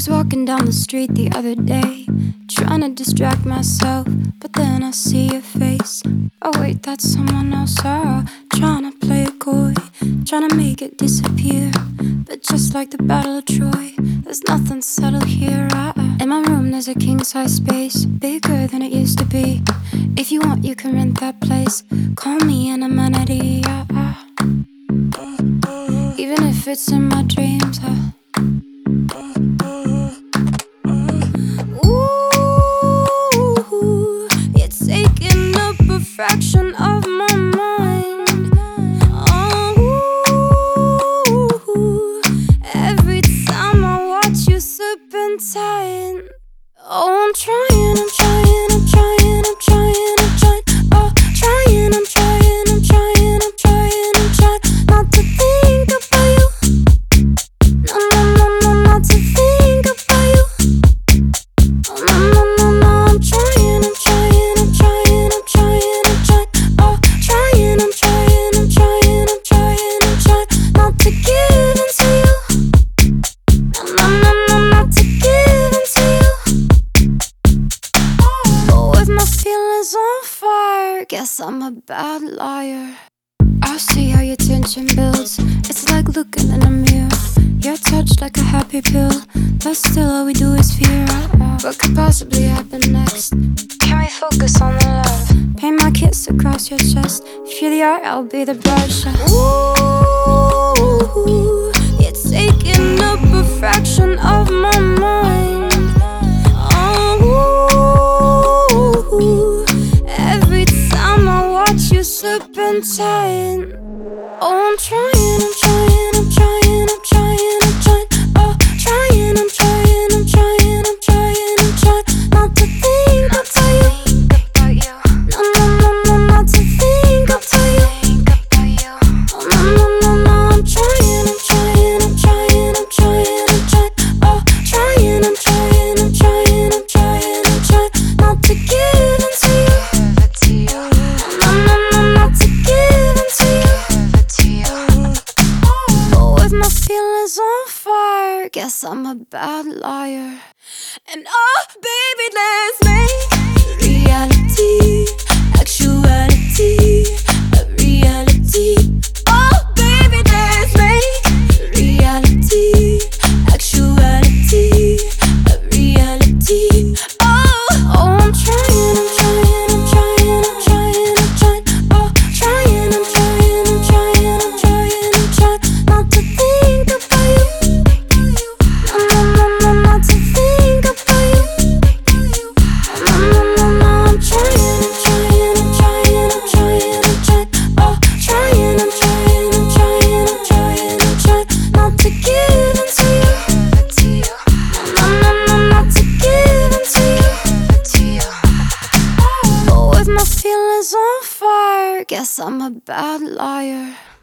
was walking down the street the other day, trying to distract myself, but then I see your face. Oh wait, that's someone else. Trying to play it coy, trying to make it disappear. But just like the Battle of Troy, there's nothing settled here. In my room there's a king-size space, bigger than it used to be. If you want you can rent that place, call me an amenity. Even if it's in my dreams. Ooh, you're taking up a fraction of my mind. Oh, every time I watch you serpentine. Oh, I'm trying, I'm trying, I'm trying, I'm trying, I'm trying. Oh, trying, I'm trying, I'm trying, I'm trying, I'm trying not to think about you. No, no, no, no, not to think about you. Oh, no, no, no, no, I'm trying, I'm trying, I'm trying, I'm trying, I'm trying. Oh, trying, I'm trying, I'm trying, I'm trying, I'm trying not to give in to you. No, no, no, no, not to give in to you. But with my feelings on fire, guess I'm a bad liar. I see how your tension builds. It's like looking in a mirror. Your touch like a happy pill, but still all we do is fear. What could possibly happen next? Can we focus on the love? Paint my kiss across your chest. If you're the art, I'll be the brush. Ooh, you're taking up a fraction of my mind. Oh, every time I watch you serpentine. Oh, I'm trying, I'm trying, I'm trying, I'm trying, I'm trying. Oh, trying, I'm trying, I'm trying, I'm trying, I'm trying not to think about you. No, no, no, no, not to think about you. Oh, no, no, no, no, I'm trying, I'm trying, I'm trying, I'm trying, I'm trying. Oh, trying, I'm trying, I'm trying, I'm trying, I'm trying not to give in to you. No, no, no, not to give in to you. My feelings on fire, guess I'm a bad liar. And oh, baby, let's make reality, actuality, a reality. Oh, baby, let's make reality, actuality, a reality. Oh, I'm trying, I'm trying, I'm trying, I'm trying, I'm trying. Oh, trying, I'm trying, I'm trying, I'm trying, I'm trying not to think about you. No, no, no, no, not to think about you. No, no, no, no, I'm trying, I'm trying, I'm trying, I'm trying, I'm trying. Oh, trying, I'm trying, I'm trying, I'm trying, I'm trying not to give in to you. No, no, no, not to give in to you. But with my feelings on fire, guess I'm a bad liar.